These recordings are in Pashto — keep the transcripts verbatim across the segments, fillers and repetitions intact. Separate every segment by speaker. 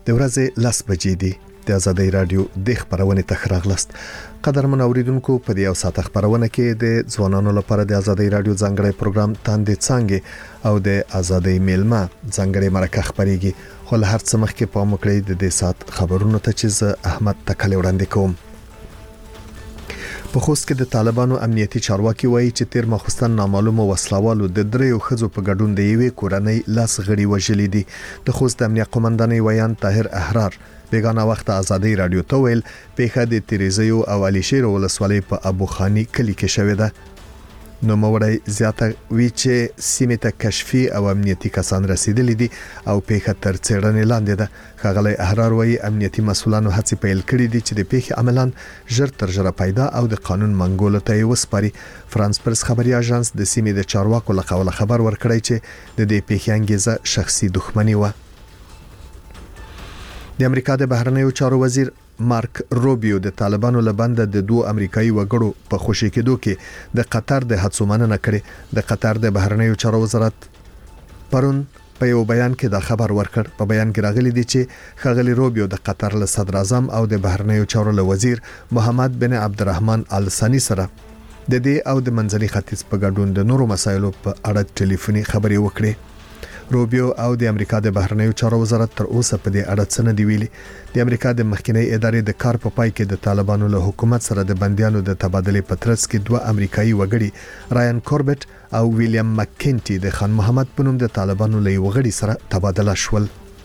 Speaker 1: د ورځې لس بجې دي. د آزادۍ رادیو د خبرونه تخراغلست. قدرمن اوریدونکو په دې او ساعت خبرونه کې د ځوانانو لپاره د آزادۍ رادیو ځانګړی پروګرام تاندې څنګه او د آزادۍ میلمه ځانګړی مرکه خبريږي. خو له هر څه مخکې په مکړې د دې ساعت خبرونو ته چې احمد تکل وړاندې کوم. په خوست کې د طالبانو امنیتي چارواکي وایي چې تیر مخستان نامعلومه وسلوالو د دریو خزو په ګډون د یوې کورنۍ لاس غړي وژلې دي. د خوست امنیت قومندانۍ ویان طاهر احرار بیگانه وخت آزادۍ رادیو ته ویل پیښه د تریزیو او علي شیر ولسوالۍ په ابو خاني کلی کې شوې ده. نو موړی زیاته وی چې سیمه ته کشفي او امنیتي کسان رسیدلي دي او پیښه تر څېړنې لاندې ده. ښاغلی احرار وایي امنیتي مسولانو هڅې پیل کړې دي چې د پیښې عملاً ژر تر ژره پیدا او د قانون منګولو ته وسپاري. فرانس پرس خبري اژانس د سیمې د چارواکو له قوله خبر ورکړی چې د دې پیښې انګیزه شخصي دښمني و. د امریکا د بهرنیو چارو وزیر مارک روبیو د طالبانو لبنده د دوه امریکایي وګړو په خوشی کېدو کې د قطر د هڅو مننه کړې. د قطر د بهرنیو چارو وزارت پرون په یو بیان کې دا خبر ورکړ. په بیان کې راغلي دي چې ښاغلی روبیو د قطر له صدر اعظم او د بهرنیو چارو له وزیر محمد بن عبدالرحمن آل ثانی سره د دې او د منځني ختیځ په ګډون د نورو مسایلو په اړه ټلیفوني خبرې وکړې. روبیو او د امریکا د بهرنیو چارو وزارت تر اوسه په دې اړه څه نه دی ویلي. د امریکا د مخکنی ادارې د کار په پای کې د طالبانو له حکومت سره د بنديانو د تبادله په ترڅ کې دوه امریکایي وګړي رایان کوربټ او ویلیام مکینټي د خان محمد په نوم د طالبانو له وګړي سره تبادله شول.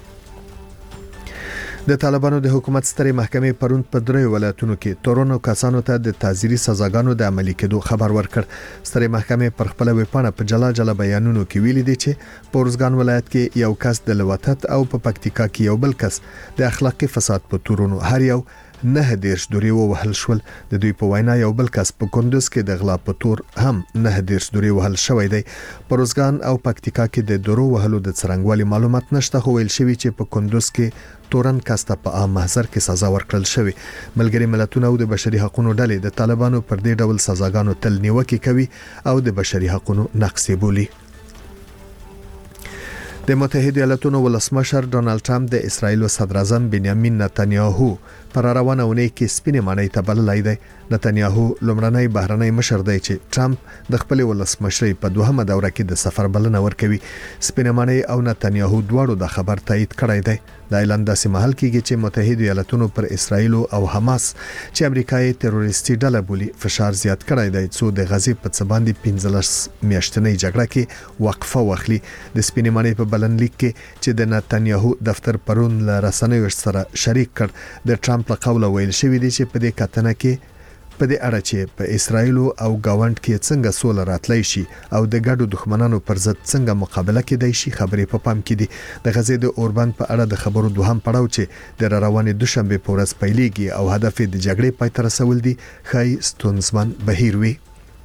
Speaker 1: د طالبانو د حکومت سترې محکمې پرون په درې ولایتونو کې تورونو کسانو ته د تعزیري سزاګانو د عملي کېدو خبر ورکړ. سترې محکمې پر خپل ویبپاڼه په جلا جلا بیانونو کې ویلي دي چې په ورزګان ولایت کې یو کس د لواتت او په پکتیکا کې یو بل کس د اخلاقی فساد په تورونو هر یو نه دیرش دوری وهل شول. د دوی په وینا یو بل کس په کندوز کې د غلا په تور هم نه دیرش دوری وهل شوی دی. په روزګان او پکتیکا کې د درو وهلو د څرنګوالي معلومات نشته، خو ویل شوی چې په کندوز کې تورن کاسته په عام محضر کې سزا ورکړل شوی. ملګری ملتونه او د بشري حقوقو ډلې د طالبانو پر دې ډول سزاګانو تل نیوکه کوي او د بشري حقوقو نقض بولي. د متحده ایالاتونو ولسمشر ډونالد ټرمپ د اسرایل صدر اعظم بنیامین نتنیاهو پر روانه ونې کې سپینې مانۍ ته بللای دی. نتنیاهو لومړنی بهرنی مشر دی چې ټرمپ د خپل ولسمشرۍ په دوهمه دوره کې د سفر بلنه ورکوي. سپینې مانۍ او نتنیاهو دواړو د خبر تایید کړی دی. د اعلان داسې محل کېږي چې متحده ایالاتونو پر اسرایل او حماس چې امریکایي تروریستي ډله بولي فشار زیات کړی دی څو د غزې په څه باندې پنځلس میاشتنۍ جګړه کې وقفه واخلي. د سپینې مانۍ په بلنلیک کې چې د نتنیاهو دفتر پرون له رسنیو سره شریک کړ د ټرمپ له قوله ویل شوی دی چې په دې کتنه کې په دې اړه چې په اسرایل او گاوند کې څنګه سول راتلای شي او د ګډو دښمنانو پر ضد څنګه مقابله کېدای شي خبرې په پام کې دي. د غزې د اوربند په اړه د خبرو دوهم پړاو چې د روانې دوشنبه په ورځ پیلېږي او هدف د جګړې پای ته رسول دي خای ستونزمن بهیر وي.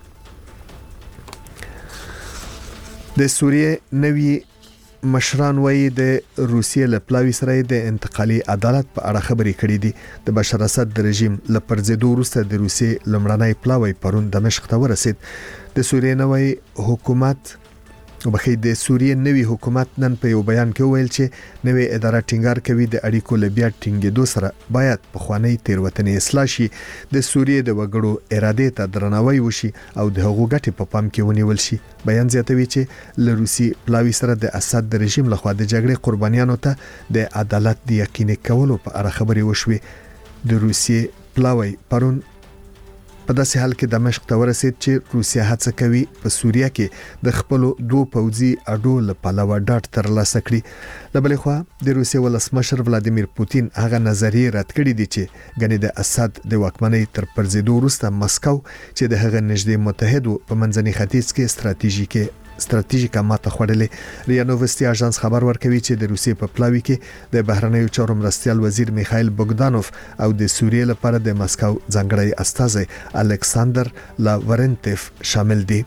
Speaker 1: د سوریې نوی مشران وایي د روسیې له پلاوي سره د انتقالي عدالت په اړه خبرې کړې دي. د بشار اسد د رژیم له پرځېدو وروسته د روسیې لومړنی پلاوی پرون دمشق ته ورسید. د سوریې نوی حکومت وبخې د سوریې نوی حکومت نن په یو بیان کې ویل چې نوی اداره ټینګار کوي د اړیکو له بیا ټینګېدو سره باید په خوانی تیروتنې اصلاح شي، د سوریې د وګړو اراده ته درناوی وشي او د حقوقو ګټې په پام کې ونیول شي. بیان زیاتوي چې له روسي پلاوي سره د اسد د رژیم لخوا د جګړې قربانیانو ته د عدالت د یقیني کولو په اړه خبرې وشوي. د روسي پلاوي پرون په داسې حال کې دمشق ته ورسید چې روسیا هڅه کوي په سوریه کې د خپل دوه پوځي اډو له پلوه ډاټ ترلاسه کړي. له بلې خوا د روسیې ولسمشر ولادیمیر پوتین هغه نظریه رد کړې دي چې غني د اسد د واکمنۍ تر پرځېدو وروسته مسکو چې د هغه نږدې متحدو په منځني ختیځ کې ستراتیژیکي ستراتیژیکه ماته خوړلې. ریا نووستي اژانس خبر ورکوي چې د روسیې په پلاوي کې د بهرنیو چارو مرستیال وزیر میخائیل بوګدانوف او د سوریې لپاره د مسکو ځانګړی استازی الکساندر لاورنټیف شامل دي.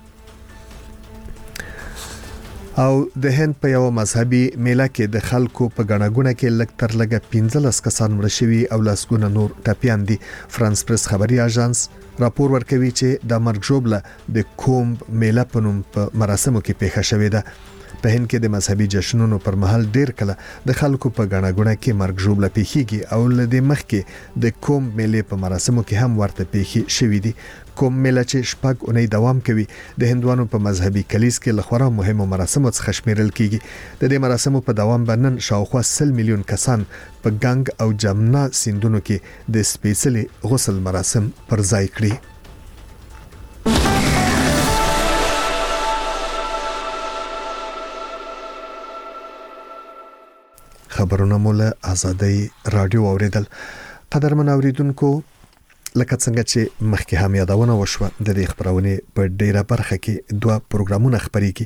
Speaker 1: او د هند په یو مذهبي میله کې د خلکو په غناګونه کې لږ تر لږه پنځلس کسان مړ شوي او لاسګونه نور ټپيان دي. فرانس پرس خبري اژانس راپور ورکوي چې د مرګ ژوبله د کومب میله په نوم په مراسمو کې پیښه شوې ده. په هند کې د مذهبي جشنونو پر مهال ډیر کله د خلکو په غاڼه غونه کې مرګ ژوبله پیخيږي او لدې مخ کې د کوم میلې په مراسمو کې هم ورته پیخي شوې دي. کوم میله چې شپږ اونۍ دوام کوي د هندوانو په مذهبي کلیس کې لخوا مهمو مراسمو څخه شمیرل کیږي. د دې مراسمو په دوام باندې شاوخوا سل میلیون کسان په ګنګ او جمنا سیندونو کې د سپیشلي غسل مراسم پر ځای کړي. خبرونه مولا آزادۍ رادیو اوریدل. قدرمن اوریدونکو لکه څنګه چې مخکې هم یادونه وشوه د دې خبرونه په ډیره برخه کې دوه پروګرامونه خبريږي.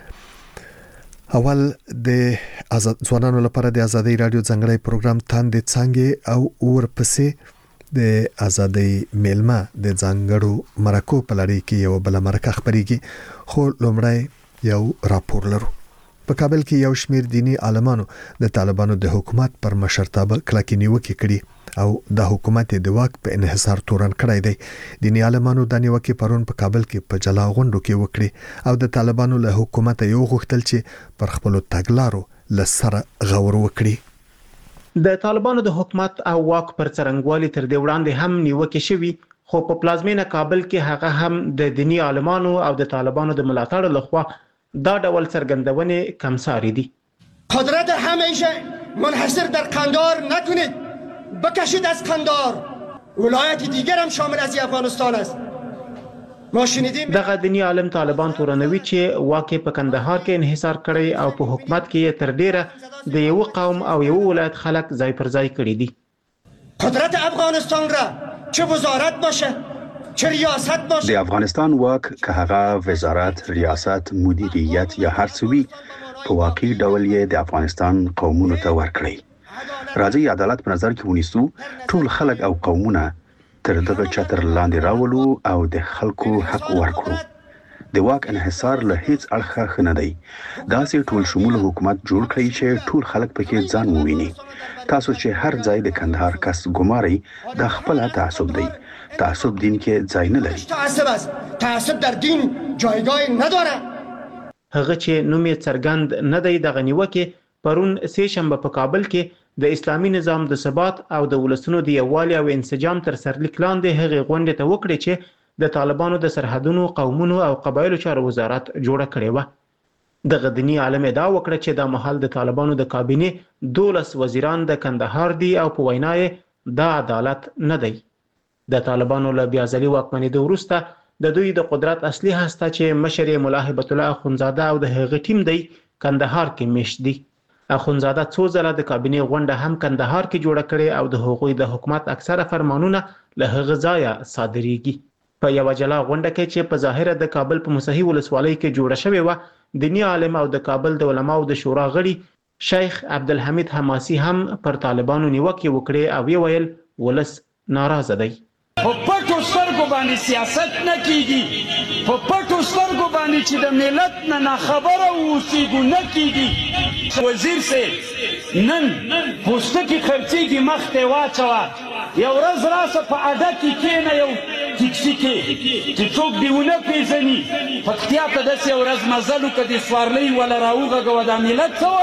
Speaker 1: اول د آزاد ځوانانو لپاره د آزادۍ رادیو څنګه پروګرام تاندې څنګه او ورپسې د آزادۍ میلمه د ځنګړو مرکو په لړۍ کې یو بل مرکه خبريږي. خو لومړی یو راپور لرو. په کابل کې یو شمېر دینی عالمانو د طالبانو د حکومت پر مشرتابه کلکې نیوکې کړې او د حکومت د واک په انحصار تورن کړی دی. دینی عالمانو د نیوکې پرون په کابل کې په جلا غونډو کې وکړي او د طالبانو له حکومت یو غوښتل چې پر خپل تګلارو لسره غور وکړي.
Speaker 2: د طالبانو د حکومت او واک پر څرنګوالي تر دې وړاندې هم نیوکې شوي، خو په پلازمینه کابل کې هغه هم د دینی عالمانو او د طالبانو د ملاتړ لخوا دا ډول څرګندونې کمساري دي.
Speaker 3: قدرت همیشه منحصر در قندار نکنید، بکشید از قندار. ولایت دیگر هم شامل از افغانستان است. ما شنیدیم
Speaker 2: دغه دینی عالم طالبان تورنوي چې واکه په کندهار کې انحصار کړي او په حکومت کې تر ډیره د یو قوم او یو ولایت خلک ځای پر ځای کړي دي.
Speaker 3: قدرت افغانستان را چه وزارت باشه چه ریاست باشه،
Speaker 4: د افغانستان واک که هغه وزارت، ریاست، مدیریت یا هر څه وي په واقعي ډول یې د افغانستان قومونو ته ورکړي. راځي عدالت په نظر کې ونیسو، ټول خلک او قومونه تر دغه چتر لاندې راولو او د خلکو حق ورکړو. د واک انحصار له هیڅ اړخه ښه نه دی. داسې ټول شمول حکومت جوړ کړي چې ټول خلک پکې ځان وویني. تاسو چې هر ځای د کندهار کس ګماري د خپل تعصب دی. تعصب دین کې ځای نه لري.
Speaker 3: تعصب است. تعصب در دین جایگاه نداره.
Speaker 2: هغه چې نوم یې څرګند نه دی د غنیوکه پرون سه شنبه په کابل کې د اسلامي نظام د ثبات او د ولسونو د یووالي او انسجام تر سرلیک لاندې هغه غونډه ته وکړي چې د طالبانو د سرحدونو، قومونو او قبایلو چارو وزارت جوړه کړې و. د غدنی عالم دا وکړه چې د محل د طالبانو د کابینه دولس وزیران د کندهار دي او په وینای دا عدالت نه دی. د طالبانو له بیازلي واکمنۍ وروسته د دوی د قدرت اصلي هسته چې مشر مولا هیبت الله اخونزاده او د هغه ټیم دی کندهار کې مشت دي. اخونزاده څو ځله د کابینه غونډه هم کندهار کې جوړه کړې او د هغوی د حکومت اکثره فرمانونه له هغه ځایه صادریږي. په یو جلا غونډه کې چې په ظاهره د کابل په مصحي ولسوالۍ کې جوړه شوې و، دینی عالم او د کابل د علماو د شورا غړي شیخ عبدالحمید حماسي هم پر طالبانو نیوکه وکړي او یې ویل ولس ناراضه دی.
Speaker 5: په پټو سترګو باندې سیاست نه کیږي، په پټو سترګو باندې چې د ملت نه ناخبره اوسېږو نه کیږي. وزیر صاحب نن پوستکي خرڅېږي مخ ته واچوه، یو ورځ راسه په اډه کې کېنه یو ټیکسي کې چې څوک دې ونه پېژني، پکتیا ته داسې یو ورځ مزل وکړه د سوارلۍ وله راوغږوه دا ملت څه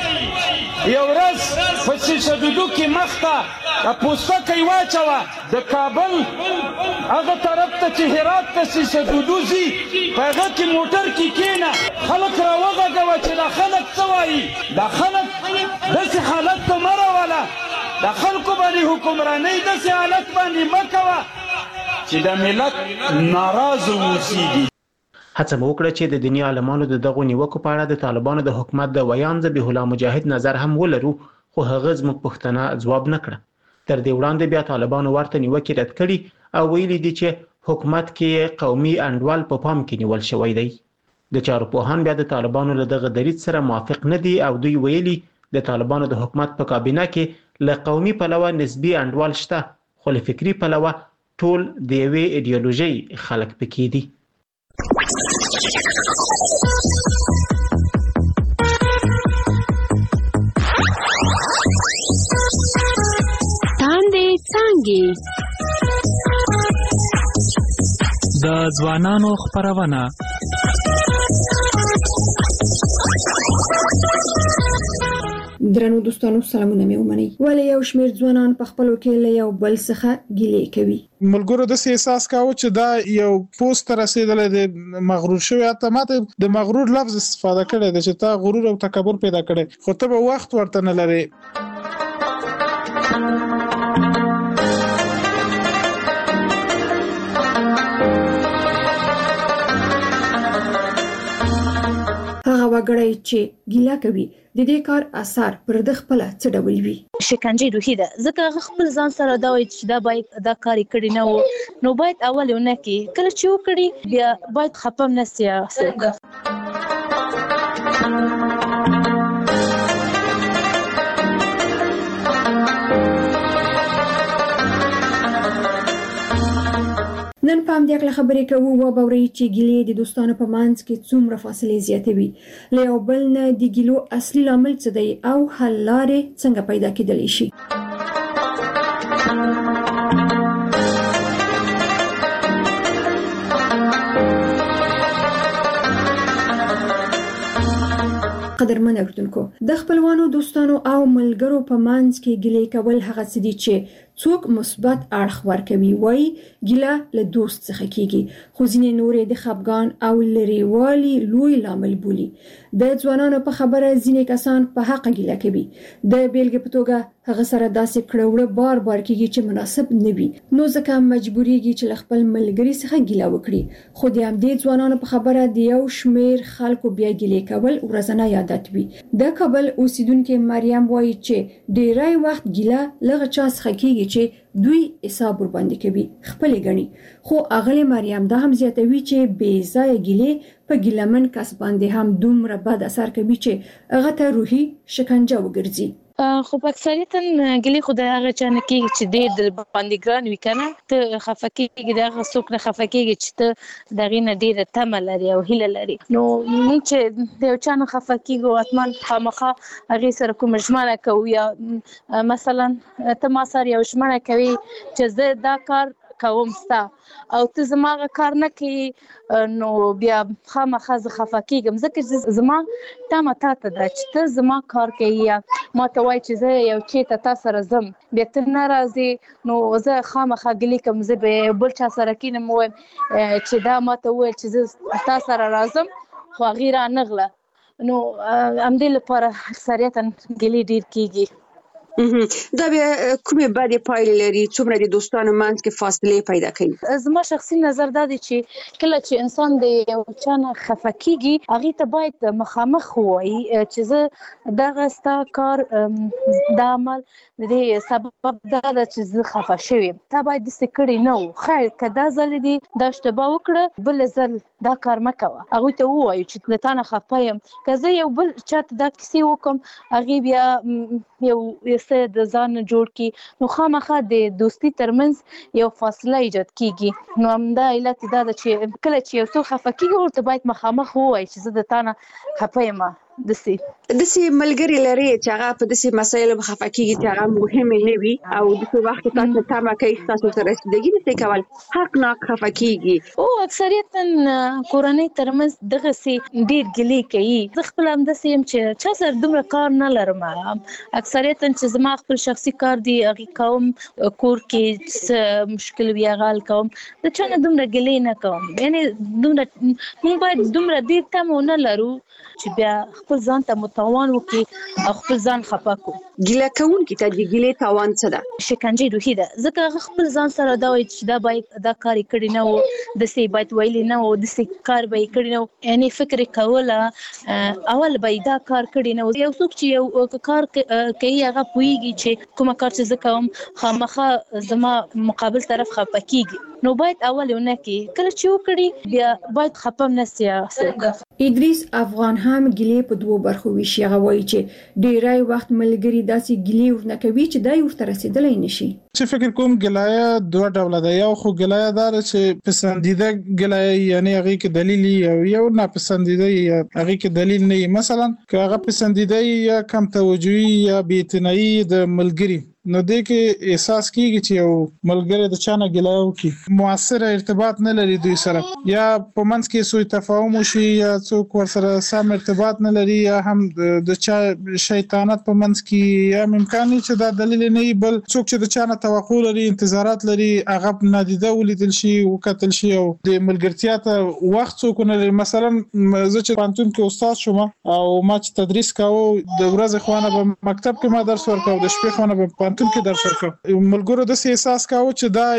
Speaker 5: وایي. یو ورځ په سیسدودو کې مخ ته پوستکی واچوه، د کابل هغه طرف ته چې هرات ته سیسدودو ځي په هغه کې موټر کې کېنه، خلک راوغږوه چې دا خلک څه وایي. دا خلک داسې حالت ته مه راوله، د خلکو باندې حکمرانۍ داسې حالت باندې مه کوه چې د ملت ناراضه اوسېږي.
Speaker 2: هڅه مو وکړه چې د دیني عالمانو د دغو نیوکو په اړه د طالبانو د حکومت د ویان ذبیح الله مجاهد نظر هم ولرو، خو هغه زموږ پوښتنه ځواب نه کړه. تر دې وړاندې بیا طالبانو ورته نیوکې رد کړي او ویلي دي چې حکومت کې قومي انډول په پام کې نیول شوی دی. د چارواکان بیا د طالبانو له دغه دریځ سره موافق نه دي او دوی ویلي د طالبانو د حکومت په کابینه کې له قومي پلوه نسبي انډول شته، خو له فکري پلوه ټول د یوې ایډیالوژۍ خلک پکې دي.
Speaker 6: تاندې څانګې د ځوانانو خپرونه درنو دوستانو سلامونه مې ومنئ. ولې یو شمېر ځوانان په خپلو کې له یو بل څخه ګیلې کوي؟
Speaker 7: ملګرو د احساس کاوه چې دا یو پوسټ رسیدل د مغرور شوی اته ماته د مغرور لفظ استفاده کړي د چې تا غرور او تکبر پیدا کړي خو ته به وخت ورته نه لري.
Speaker 6: هغه وګړی چې ګیله کوي د دې کار اثر پر د خپل څه ډول وي؟
Speaker 8: شکنجه روحي ده ځکه خپل ځان سره دا وایي چې دا باید دا کاری کړی نه و نو باید اول ونه کې کله چې وکړي بیا باید خپم نه سیاسي. نن په همدې اړه خبرې کوو او باوري چې ګیلې د دوستانو په منځ کې څومره فاصله زیاتوي، له یو بل نه د ګیلو اصلي لامل څه دی او حل لارې څنګه پیدا کېدلی شي. قدرمن اوردونکو، د خپلوانو دوستانو او ملګرو په منځ کې ګیلې کول هغه څه دي چې څوک مثبت اړخ ورکوي، وایي ګیله له دوست څخه کیږي، خو ځینې نورې د خپګان او لرېوالي لوی لامل بولي. د ځوانانو په خبره ځینې کسان په حق ګیله کوي، د بیلګې په توګه هغه سره داسې کړه بار بار کیږي چې مناسب نه وي، نو ځکه مجبوریږي چې له خپل ملګري څخه ګیله وکړي. خو د همدې ځوانانو په خبره د یو شمېر خلکو بیا ګیلې کول ورځنی عادت وي. د کابل اوسیدونکې مریم وایي چې ډیری وخت ګیله له چا څخه کیږي چې دوی حساب ور باندې کوي خپل غني. خو اغلی مریم دا هم زیاتوي چې بې ځای ګیلې په ګیلمن کس باندې هم دومره بد اثر کوي چې هغه ته روحي شکنجه وګرځي. خو په اکثریتا ګیلې خو د هغه چا نه کېږي چې ډېر د باندې ګران وي که نه، ته خفه کېږي د هغه څوک نه خفه کېږي چې ته د هغې نه ډېره تمه لري او هیله لري. نو موږ چې د یو چا نه خفه کېږو حتما خامخا هغې سره کومه ژمنه کوو، یا مثلا ته ما سره یو ژمنه کوي چې زه دا کار کوم ستا او ته زما هغه کار نه کوي، نو بیا خامخا زه خفه کېږم ځکه چې زما تمه تا ته ده چې ته زما کار کوي، یا ما ته وایي چې زه یو چېرته تا سره ځم بیا ته نه راځې، نو زه خامخا ګیلې کوم. زه به بل چا سره کېنم ووایم چې دا ما ته وویل چې زه تا سره راځم خو هغې رانغله، نو همدې لپاره اکثریتا ګیلې ډېر کېږي.
Speaker 9: دا بیا کومې بدې پایلې لري؟ څومره د دوستانو منځ کې فاصلې پیدا کوي؟
Speaker 8: زما شخصي نظر دا دی چې کله چې انسان د یو چا نه خفه کېږي هغې ته باید مخامخ ووایي چې زه دغه ستا کار دا عمل د دې سبب دا ده چې زه خفه شوې یم، تا باید داسې کړې نه و، خیر که دا ځل دې دا اشتباه وکړه بل ځل دا کار مه کوه. هغوی ته ووایو چې له تا نه خفه یم. که زه یو بل چا ته دا کیسې وکړم هغې بیا یو د ځان جوړ کی، نو خامخا د دوستی ترمنځ یو فاصله ایجاد کیږي. نو همدا علت دا ده چې کله چې یو څوک خفه کیږي ورته باید مخامخ ووایي چې زه د تا نه خفه یم. داسې
Speaker 9: داسې ملګري لري چې هغه په داسې مسایلو خفه کېږي چې هغه مهمې نه وي او داسې وخت کې تاسو تمه کوي تاسو سره رسیدګي نشئ کول، حقناک خفه کېږي.
Speaker 8: او اکثریتا کورنۍ ترمنځ دغسې ډېر ګیلې کوي. زه خپله همداسې یم چې چا سره دومره کار نه لرم، اکثریتا چې زما خپل شخصي کار دی هغې کوم، کور کې څه مشکل وي هغه حل کوم، د چا نه دومره ګیلې نه کوم. یعنې دومره موږ باید دومره ډېر تمه ونه لرو چې بیا خپل ځان ته متاوان وکړي او خپل ځان خفه کړو.
Speaker 9: ګیله کوونکي ته د ګیلې تاوان څه ده؟
Speaker 8: شکنجه روحي ده ځکه هغه خپل ځان سره دا وایي چې دا باید دا کار یې کړی نه و، داسې باید ویلي نه و، داسې کار به یې کړی نه و. یعنې فکر یې کوله اول به یې دا کار کړی نه و. یو څوک چې یو کار کوي هغه پوهېږي چې کومه کار چې زه کوم خامخا زما مقابل طرف خفه کېږي، نو باید اول ونه کې کله چې وکړي بیا باید خفه هم نه سي.
Speaker 6: ادریس افغان هم ګیلې په دوو برخو ویشي. هغه وایي چې ډیری وخت ملګري داسې ګیلې ورنه کوي چې دا یې ورته رسېدلی نشي.
Speaker 7: چې فکر کوم ګلایه دوه ډول ده. یو خو ګلایه دار چې پسندیده ګلایه یعنی هغه کې دلیل او یو ناپسندیده یا هغه کې دلیل نه. مثلا که هغه پسندیده یا کم توجهي یا بې اعتنایي د ملګری نو دې کې احساس کیږي چې یو ملګری د چانه ګلایو کې موثر ارتباط نه لري دوی سره، یا په منځ کې سوء تفاهم شي یا څوک ورسره سم ارتباط نه لري، یا هم د چا شیطانت په منځ کې، یا امکان چې دا دلیل نه وي بل څوک چې د چانه توقع لري انتظارات لري هغه نادیده ولیدل شي او کتل شي او د ملګرتیا ته وخت څوک نه لري. مثلا زه چې پانتون کې استاد شوم او ما چې تدریس کاوه د ورځې خوانه په مکتب کې ما درس ورکاو، د شپې خوانه په پانتون کې درس ورکاو. ملګرو د احساس کاوه چې دا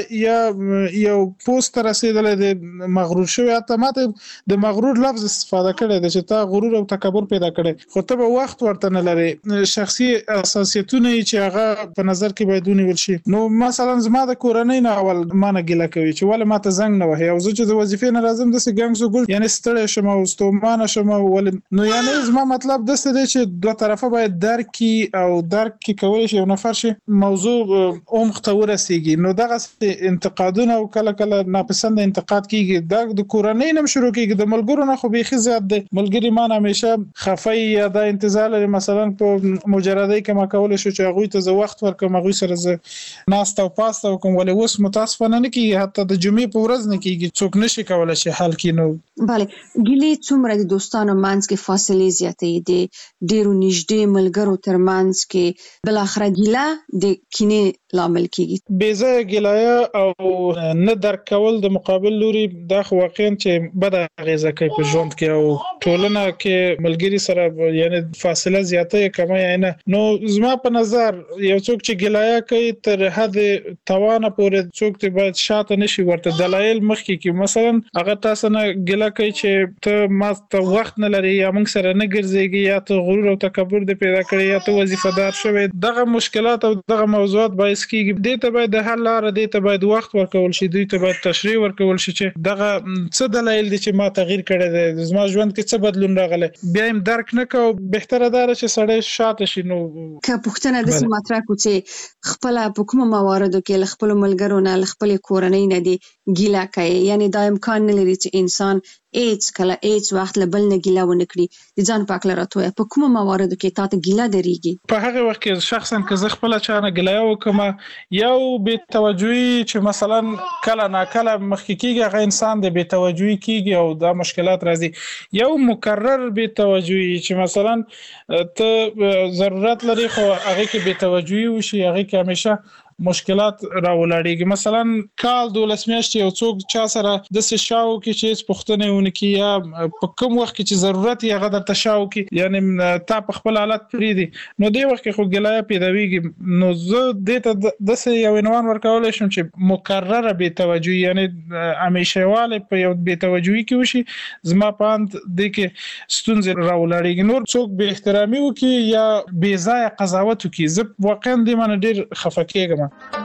Speaker 7: یا یو پوسټ رسیدل د مغرور شوی، اته ماته د مغرور لفظ استفاده کړي د چې تا غرور او تکبر پیدا کړي، خو ته به وخت ورته نه لري. شخصي اساسیتونه چې هغه په نظر کې باید ونیول شي. نو مثلا زما د کورنۍ نه اول ما نه ګیله کوي چې ولې ماته زنګ نه وهي او زه چې د وظیفې نه راځم د سګنګ سو ګل یعنی ستړی شم او ستومانه شم ولې. نو یعنی زما مطلب د څه دی چې دوه طرفه باید درک کی او درک کی کول شي او نفر شي موضوع عمق ته ورسیږي. نو دغه انتقادونه او کله کله ناپسند انتقاد کیږي د کورنۍ نه شروع کیږي، د ملګرو نه خو به زیات دی. ملګری ما همیشه خفای یا د انتظار لري مثلا په مجردی کې ما کول شو چې هغه ته زه وخت ورکوم، هغه سره زه ناست او پاست او کوم ولې اوس متاسفانه نه کیږي، حتی د جمعې په ورځ نه کیږي، څوک نشي کولای شي حل کینو.
Speaker 9: bale ګیلې څومره د دوستانو منځ کې فاصلې زیاتې دي، ډیرو نږدې ملګرو ترمنځ کې بل اخر ګیله د کینې لامل کیږي.
Speaker 7: بیزه ګیلایه او نه درک کول د مقابل لوري دا خو واقعا چې بد اغیزه کوي په ژوند کې او ټولنه کې ملګری سره یعنی فاصله زیاته کمه یا نه. نو زما په نظر یو څوک چې ګیلایه کوي تر حد توانه پورې څوک ته باید شاته نشي ورته دلایل مخکې کې. مثلا هغه تاسو نه ګیله کوي چې ته ما ته وخت نه لري یا موږ سره نه ګرځيږي یا ته غرور او تکبر دې پیدا کړی یا ته وظیفه دار شوې. دغه مشکلات او دغه موضوعات باید کیږي، دې ته باید د حل لار دې ته باید وخت ورکول شي، دې ته باید تشریح ورکول شي چې دغه څه دلایل دي چې ما تغییر کړی دی، زما ژوند کې څه بدلون راغلی، بیا هم درک نه کو. بهتره ده چې سړی شاته شي. نو
Speaker 9: که پوښتنه د سم مطرح کو چې خپل په کوم مواردو کې خپل ملګرو نه خپل کورنۍ نه دي ګیله کوي، یعنی دا امکان نه لري چې انسان ایچ کله ایچ وخت لبل نه ګیله ونه کړي. د ځان پاک لراتوي په کوم مواردو کې تاسو ګیله دريږي؟
Speaker 7: په هغه وخت کې شخصا که زه خپل چانه ګیله وکم یو بې توجهي چې مثلا کله نا کله مخکې کیږي هغه انسان د بې توجهي کیږي او دا مشکلات راځي. یو مکرر بې توجهي چې مثلا ته ضرورت لري خو هغه کې بې توجهي وشي، هغه کې همیشه مشکلات راولاړيږي. مثلا کال دولس میاشتې یو څوک چا سره د څه شاو کې چې پښتنه ونه کی یا په کوم وخت کې چې ضرورت یې هغه د تشاو کې یعنی تا په خپل حالت پری دي نو دی وخت کې خو ګلایه پیداویږي. نو زه د ته د څه یو عنوان ورکول شم چې مکرره بې توجهي یعنی همیشهواله په یو بې توجهي کې وشي، زما پاند د کې ستونزې راولاړيږي. نور څوک به احترامي وکي یا بې ځای قضاوت وکي، زه واقعا د من ډیر خفه کېږم.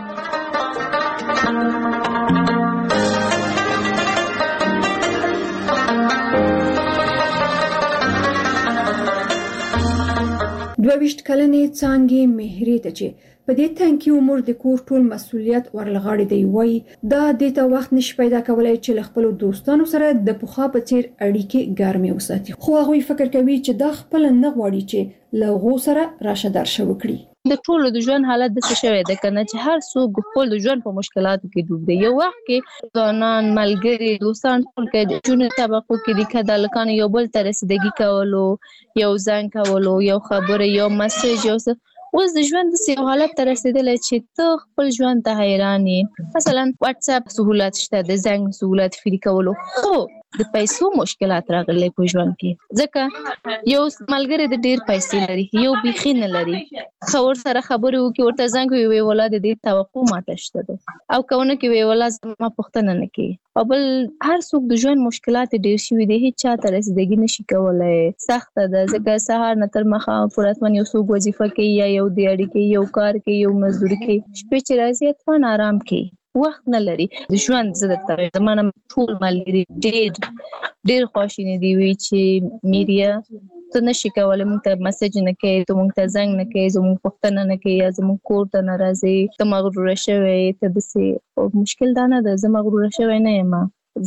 Speaker 8: دوه کلنې څانګې مهرې ته چې په دې تنکي عمر د کور ټول مسؤلیت ورلغاړي دی وای دا د ته وخت نش پیدا کولای چې خپل دوستانو سره د پوخا په چیر اړیکې ګرمي وساتي. خو هغه فکر کوي چې دا خپل نه غواړي چې له غو سره راشه درشه وکړي.
Speaker 10: د ټولو د ژوند حالت د څه شوی د کنه چې هر څوک خپل د ژوند په مشکلاتو کې ډوب دی. یو وخت کې ځوانان ملګری دوستان ټول کې د ژوند طبقو کې د کډالکان یو بل تر رسیدګي کولو، یو ځان کولو، یو خبره، یو میسج، یو اوس د ژوند د سیو حالت تر رسیدلې چې ته خپل ژوند ته حیران یې. مثلا واتس اپ سہولت شته، د زنګ سہولت فری کولو، خو د پیسو مشکلات راغلي په ژوند کې. ځکه یو ملګری د ډیر پیسې لري، یو بيخي نه لري، خور سره خبرې وکي ورته زنګ وي ولادت دې توقع ماته شته او کونه کې وی ولادت ما پښتنه نه کی. او بل هر څوک د ژوند مشکلات ډیر شي دي، هیڅ چا ته رسیدګي نشي کولای، سخت ده. ځکه سهار نه تر مخه پوراتمن یو څوک وظیفه کوي یا یو دی اړیکې، یو کار کوي، یو مزدوري کوي، شپې چې راځي اتفان آرام کوي، وخت نه لري. د ژوند زده تر زمانه ټول ملګری ډېر ډېر خوشینه دی وی چې میډیا ته نشي کولای مونږ ته میسج نه کوي، ته مونږ ته زنګ نه کوي، زموږ پوښتنه نه کوي، زموږ کور ته نه راځي، ته مغرور شوی، ته داسې مشکل دا نه ده. زه مغرور شوی نه یم،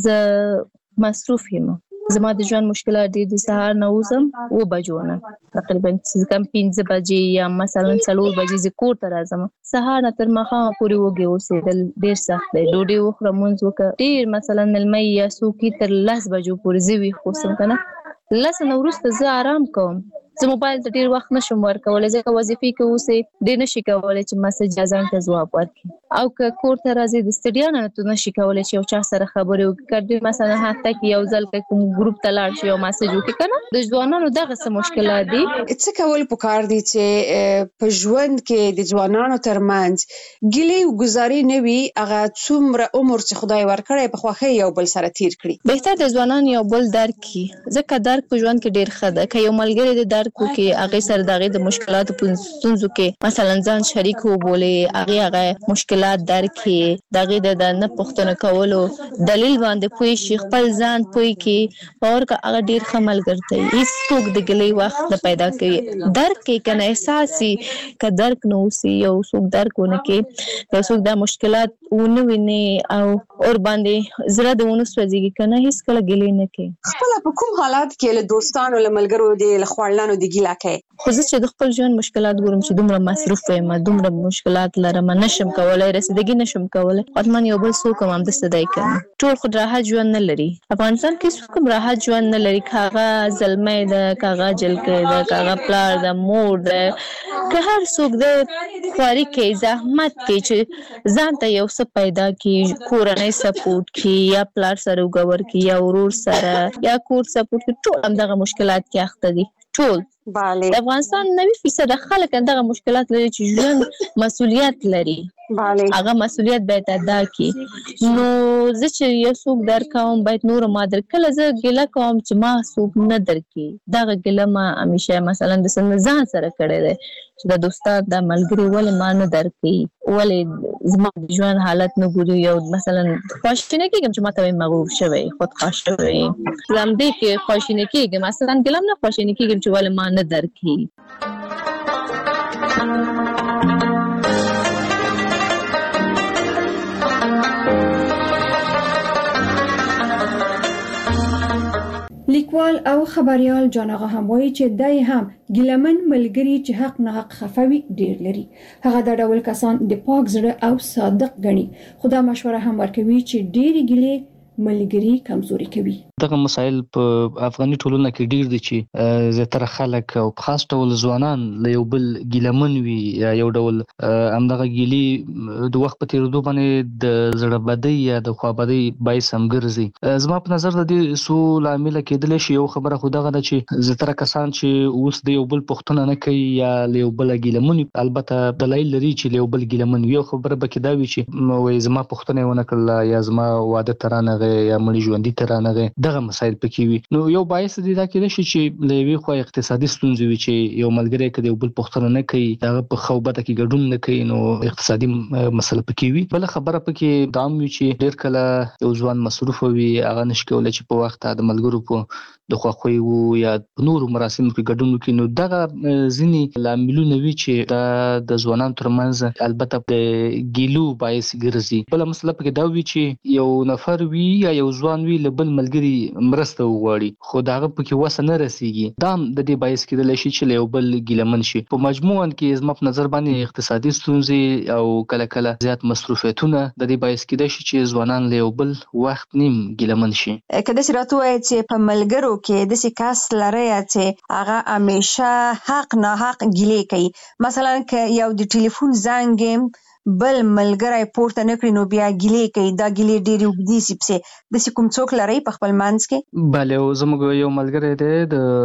Speaker 10: زه مصروف یم. زما د ژوند مشکلات دي د سهار نه وزم و بجو نه تقریبا کم پنځه بجې یا مثلا څلور بجې زه کور ته راځم. سهار نه تر ماښامه پورې وږې اوسېدل ډېر سخت دی. ډوډۍ وخوره، مونځ وکړه، ډېر مثلا ملمۍ یا څوک تر لس بجو پورې زه ویښ اوسم که نه. لس نه وروسته زه آرام کوم. زه موبایل ته ډېر وخت نشم ورکولی ځکه وظیفې کې اوسې ډېر نشي کولی چې مسج یا زنګ ته ځواب ورکړي. او که کور ته راځې د ستړیا نه ته نشي کولی چې یو چا سره خبرې وکړي. که ډېر مثلا هفته کې یو ځل که کوم ګروپ ته لاړ شي او مسج وکړي که نه. د ځوانانو دغه څه مشکلات دي.
Speaker 9: څه کول پکار دي چې په ژوند کې د ځوانانو ترمنځ ګیلې او ګزاري نه وي، هغه څومره عمر چې خدای ورکړی په خوښۍ یو بل سره تیر کړي.
Speaker 10: بهتر د ځوانان یو بل درک کړي ځکه درک په ژوند کې ډېر ښه ده. که یو ملګری د درک وکړي هغې سره د هغې د مشکلاتو په ستونزو کې مثلا ځان شریک وبولي، هغې هغه مشکلات درک کړي، د هغې د نه پوښتنه کولو دلیل باندې پوه شي، خپل ځان پوه کړي، باور که هغه ډېر ښه ملګری دی. هېڅوک د ګیلې وخت نه پیدا کوي. درک کوي که نه احساس وي، که درک نه اوسي یو څوک درک ونه کړي، یو څوک دا مشکلات ونه ویني او اور باندې زړه د ونه سوځېږي که نه هېڅکله ګیلې نه کوي.
Speaker 9: خپله په کوم حالات کې له دوستانو له ملګرو د له خواړلانو د ګیله کوي؟
Speaker 10: خو زه چې د خپل ژوند مشکلات ګورم چې دومره مصروف یم، دومره مشکلات لرم، نشم کولی، رسیدګي نشم کولی، حتما یو بل څوک هم همداسې دی کوي. ټول خو راحت ژوند نه لري. افغانستان کې څوک هم راحت ژوند نه لري. که هغه زلمی ده، که هغه جلکۍ ده، که هغه پلار ده، مور ده، که هر څوک ده خواري کوي، زحمت کوي چې ځان ته یو څه پیدا کړي، کورنۍ سپورټ کړي، یا پلار سره وګور کړي، یا ورور سره، یا کور سپورټ کړي. ټول همدغه مشکلات کې اخته دي. ټول
Speaker 9: بله.
Speaker 10: د افغانستان نوي فیصده خلک همدغه مشکلات لري چې ژوند مسؤلیت لري.
Speaker 9: بله.
Speaker 10: هغه مسؤلیت باید ادا کړي. نو زه چې یو څوک درکوم باید نور ما در کله زه ګیله کوم چې ما څوک نه درکړي. دغه ګیله ما همیشه مثلا د ځان سره کړی دی چې د دوستان دا ملګري ولې ما نه درکړي، ولې زما د ژوند حالت نه ګوري. یو مثلا خواشینه کېږم چې ما ته وایي مغرور شوی، خودخواه شوی، زه همدې کې خواشینه کېږم. مثلا ګیله هم نه خواشینه کېږم چې ولې ما نه درکړي.
Speaker 6: لیکوال او خبريال جان آغا هم وایي چې دای هم ګیلمن ملګری چې حق نه حق خفوي ډیر لري. هغه د ډول کسان د پاک زړه او صادق غني. خدا مشوره هم ورکوي چې ډیر ګیلې ملګری کمزوري کوي.
Speaker 11: دغه مسایل په افغاني ټولنه کې ډیر دي چې زیاتره خلک او په خاص ډول ځوانان له یو بل ګیلمن وي، یا یو ډول همدغه ګیلې د وخت په تېرېدو باندې د زړه بدۍ یا د خوابدۍ باعث هم ګرځي. زما په نظر د دې څو لامله کېدلی شي. یو خبره خو دغه ده چې زیاتره کسان چې اوس د یو بل پوښتنه نه کوي یا له یو بله ګیلمن وي، البته دلایل لري چې له یو بل ګیلمن وي. یو خبره به کې دا وي چې وایي زما پوښتنه یې ونه کړله، یا زما واده ته رانغی، یا مړي ژوندي ته رانغی. دغه مسایل پکې وي. نو یو باعث دی دا کېدای شي چې له یوې خوا اقتصادي ستونزې وي چې یو ملګری که د یو بل پوښتنه نه کوي، د هغه په ښه او بده کې ګډون نه کوي، نو اقتصادي مسله پکې وي. بله خبره پکې دا هم وي چې ډېر کله یو ځوان مصروفه وي، هغه نشي کولی چې په وخت د ملګرو په د خوښیو یا نورو مراسمو کې ګډون وکړي. نو دغه ځینې لاملونه وي چې دا د ځوانانو ترمنځ البته د ګیلو باعث ګرځي. بله مسله پکې دا وي چې یو نفر وي یا یو ځوان وي له بل ملګري مرسته وغواړي، خو د هغه پکې وسه نه رسېږي. دا هم د دې باعث کېدلی شي چې له یو بل ګیلمن شي. په مجموعاً کې زما په نظر باندې اقتصادي ستونزې او کله کله زیات مصروفیتونه د دې باعث کېدای شي چې ځوانان له یو بل وخت نیم ګیلمن شي.
Speaker 9: که داسې راته ووایې چې په ملګرو کې داسې کس لرئ چې هغه همیشه حق ناحق ګیلې کوي، مثلا که یو د ټلیفون زنګ بل ملګری پورته نه کړي نو بیا ګیلې کوي، دا ګیلې ډېرې اوږدې سي پسې، داسې کوم څوک لرئ په خپل منځ کې؟
Speaker 11: بله، زموږ یو ملګری دی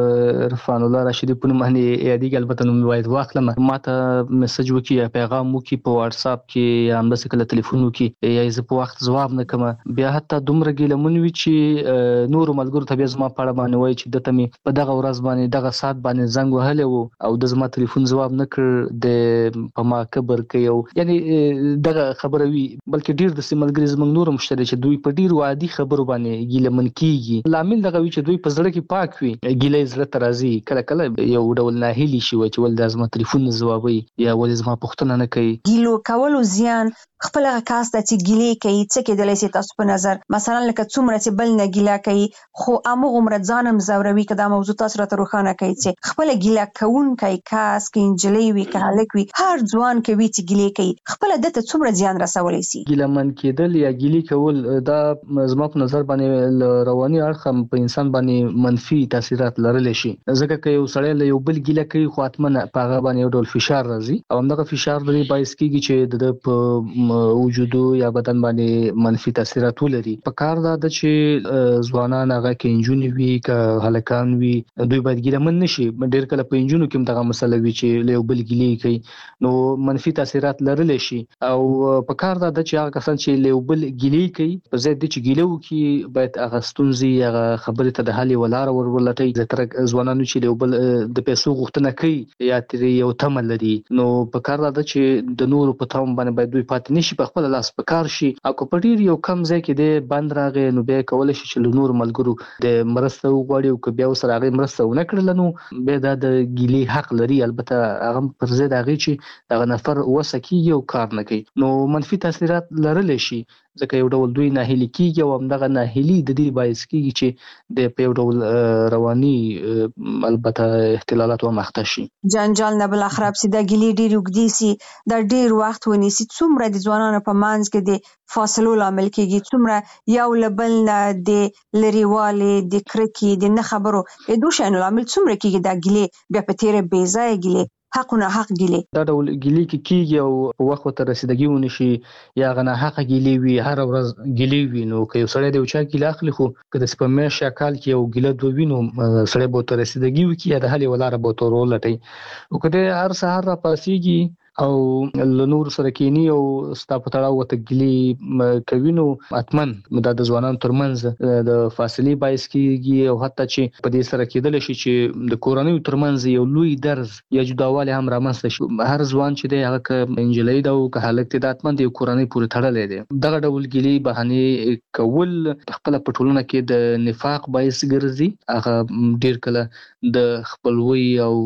Speaker 11: د رفان الله راشدي په نوم باندې یادېږي، البته نوم باید واخلم. ما ته میسج وکړي یا پیغام وکړي په واټساپ کې، یا همداسې کله تلیفون وکړي، یا زه په وخت ځواب نه کوم، بیا حتی دومره ګیلمن وي چې نورو ملګرو ته بیا زما په اړه باندې وایي چې دته مې په دغه ورځ باندې دغه ساعت باندې زنګ وهلی و او د زما تلیفون ځواب نه کړ، د په ما کبر کوي. او یعنې دغه خبره وي بلکې ډیر د سیملګری زمنګ نور مشتري چې دوی په ډیر عادي خبرو باندې ګیلمن کیږي لامل دغه وی چې دوی په زړه کې پاک وي ګیلې زړه ترازی کله کله یو ډول ناهیلی شي چې ول د ازما ټلیفون جوابوي یا ول ازما پوښتنه نه کوي
Speaker 9: ګیلو کولو زیان خپل کاس د چې ګیلې کوي څه کې د لسی تاسو په نظر مثلا لکه څومره چې بل نه ګیلا کوي خو امغه عمر ځانم زوروي کدا موضوع تاسو راته روښانه کوي چې خپل ګیلا کون کوي کاس کې انجلې وی کالک وی هر ځوان کوي چې ګیلې کوي خپل د ته څومره زیان رسولای شي
Speaker 11: ګیلمن کېدل یا ګیلې کول دا زما په نظر باندې رواني اړخ په انسان باندې منفي تاثیرات لرلی شي ځکه چې یو سړی له یو بل ګیله کوي خو اتمنه په هغه باندې یو ډول فشار راځي او همدغه فشار لري باعث کیږي چې د په وجود یا بدن باندې منفي تاثیرات ولري په کار دا د چې ځوانان هغه کې انجونی وی ک هلکان وی دوی باید ګیلمن نشي ډیر کله په انجونو کې دغه مسله وی چې له یو بل ګیلې کوي نو منفي تاثیرات لرلی شي او په کار دا د چې هغه کسان چې له یو بل ګیلې کوي په ځای د چې ګیلو کې باید هغه ستونزې هغه خبرې ته د حل ولاره ورولټي زتر ځوانانو چې له بل د پیسو غوښتنه کوي یا تر یو تمل لري نو په کار دا چې د نورو په تاوان باندې باید دوی پاتې نشي په خپل لاس په کار شي او په ډیر یو کم ځای کې د بند راغې نو به کول شي چې نور ملګرو د مرسته وغواړي او که بیا سره هغه مرسته ونه کړل نو به د ګیلې حق لري البته هغه پر ضد هغه چې هغه نفر وسکی یو کار نه کوي نو منفي تاثیرات لرلی شي ځکه یو ډول دوی ناهیلي کیږي او همدغه ناهیلي د دې باعث کیږي چې د په یو ډول رواني البته اختلالات ومخته شي
Speaker 9: جنجال نه بل خراب سي د ګیلې ډیر وګدي سي د ډیر وخت ونیسي څومره د ځوانانو په مانځ کې د فاصلو لامل کیږي څومره یو لبل نه د لریوالې د کرکی د نه خبرو د دوه شانو لامل څومره کیږي د ګیلې بیا په تیرې بیځای ګیلې حقونه حق ګیلې
Speaker 11: دا ډول ګیلې کې کیږي او په وخت ته رسیدګي ونشي یا غنا حق ګیلې وي هر ورځ ګیلې وي نو که یو سړی د چا ګیله اخلي خو که د سپمې شکل کې یو ګیله دوه وینو سړی به تر رسیدګي وکي یا د حل ولاره به تور ولټي او کله هر سهار را پاسيږي او لنور سره کینی او ستا په تړاو وته ګلی کوي نو اتمن د ځوانانو ترمنځ د فاصلې باعث کیږي او حتی چې په دې سره کېدل شي چې د کورنۍ ترمنځ یو لوی درز یا جداوالی هم رامنځته شي هر ځوان چې دی هغه ک انجلۍ دا او ک هلک د اتمن د کورنۍ پورې تړلې دی دغه ډول ګلی بهانه کول خپل پټولونه کې د نفاق باعث ګرځي هغه ډیر کله د خپلوي او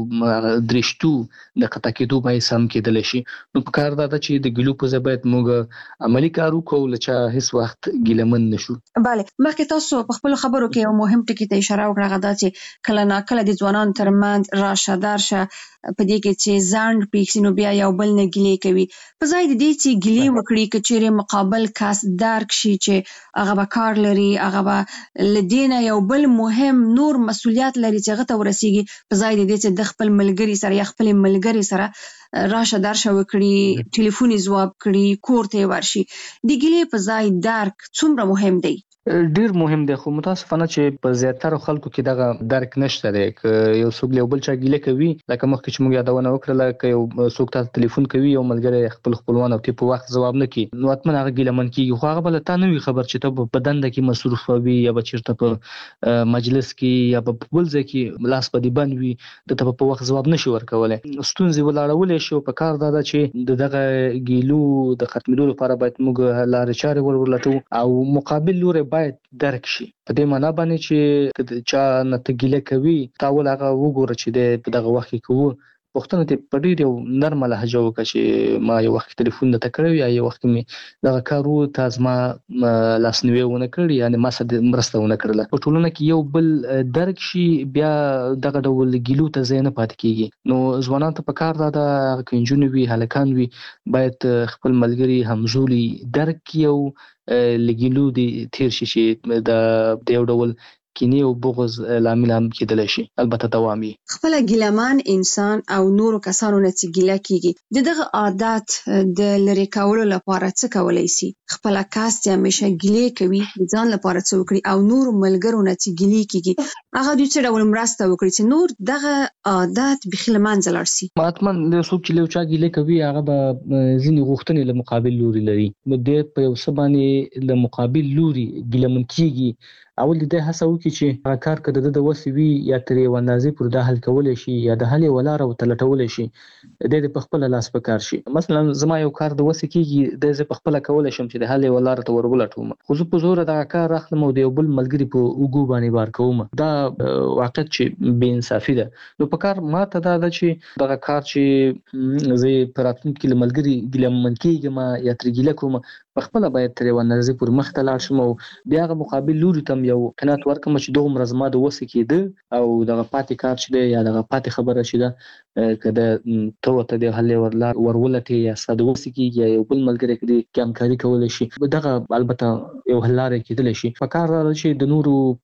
Speaker 11: درشتو د قطع کېدو باعث هم کېدل شي نو په کار دا چې د ګلو په ځبایت موږ عملی کارو کول چې هیڅ وخت ګیلمن نشو
Speaker 9: bale مخکې تاسو په خپل خبرو کې یو مهم ټکی ته اشاره وکړه غدا چې کله نا کله د ځوانان ترمنځ راشه درشه په دې کې چې ځان پیښینو بیا یو بل نه ګیلې کوي په ځای د دې چې ګیلې وکړي کچېره مقابل کاس درک شي چې هغه به کار لري هغه به لدینه یو بل مهم نور مسولیت لري چې هغه ته ورسیږي په ځای د دې چې د خپل ملګری سره یا خپل ملګری سره راشه درشه وکړي ټلیفوني جواب کړي کور ته ورشي د ګیلې په ځای درک څومره مهم دی
Speaker 11: ډیر مهم دی خو متاسفانه چې په زیاتره خلکو کې دغه درک نشته دی ک یو څوک له بل چا ګیله کوي لکه مخکې چې موږ یادونه وکړه ک یو څوک ته ټلیفون کوي یو ملګری خپل خپلوان او په وخت جواب نه کوي نو اتمن هغه ګیله من کیږي خو هغه بل ته نوې خبر چې ته په دنده کې مصروف وي یا به چیرته په مجلس کې یا په بل ځای کې لاس په دی بند وي د ته په وخت جواب نشي ورکولای ستونزې ولاړولې شو په کار دا چې دغه ګیلو د ختمېدو لپاره باید موږ لارې چارې ورولټو او مقابل لوري باید درک شي په دې معنی باندې چې چا نتګیله کوي تاول هغه وګوره چې د دغه وخت کې کوو پښتنه ته په ډیر یو نرمه لهجه وکړي چې ما یو وخت ټلیفون ته کړو یا یو وخت می دغه کارو تاسو ما لاسنیوي ونه کړی یعنی ما سره مرسته ونه کړله په ټولنه کې یو بل درک شي بیا دغه ډول ګیلو ته زینه پات کیږي نو ځوانان ته په کار دا د کنجونی وی هلکان وی باید خپل ملګری همزولي درک یو لګیلو دي تیر شي چې د یو ډول کینی او بغض لامل هم کېدل شي البته دوامي
Speaker 9: خپل ګیلمان انسان او نورو کسانو نه چې ګیله کیږي دغه عادت د لری کولو لپاره څه کولای شي خپل کاس چې همیشه ګیله کوي ځان لپاره څه وکړي او نور ملګرو نه چې ګیله کیږي هغه د څه ډول مرسته وکړي چې نور دغه عادت بخیل منځلار شي
Speaker 11: ماتمن له څوک چې له چا ګیله کوي هغه به ځینې غوښتنې له مقابل لوري لري نو د په یو سبانه له مقابل لوري ګیله من کیږي اول د هڅه وکړي چې هغه کار کده د وسوي یا ترې وندازي پر د حل کول شي یا د حل ولاره وتلټول شي د په خپل لاس په کار شي. مثلا زما یو کار د وسې کیږي د ز په خپل کول شم چې د حل ولاره ته ورولټوم خو زه په زور د کار اخلم او د یو بل ملګری په وګو باندې بار کوم. دا واقعیت چې بې انصافي ده. نو په کار ماته دا ده چې دغه کار چې زه پراتونکو ملګری ګلمن کېږم یا ترګیله کوم په خپل باید تر یو اندازې پر مخ ته لاړ شم او بیا غو مقابل لوري تم یو قناعت ورکم چې دوه مرزما د وسې کېده او دغه پاتې کار چې دی یا دغه پاتې خبره چې ده کده ته ته د حل ورلار ورولټي یا ساده وسې کېږي یا یو بل ملګری کې کمکاري کول شي دغه البته یو حل لارې کېدل شي. په کار راځي چې د نورو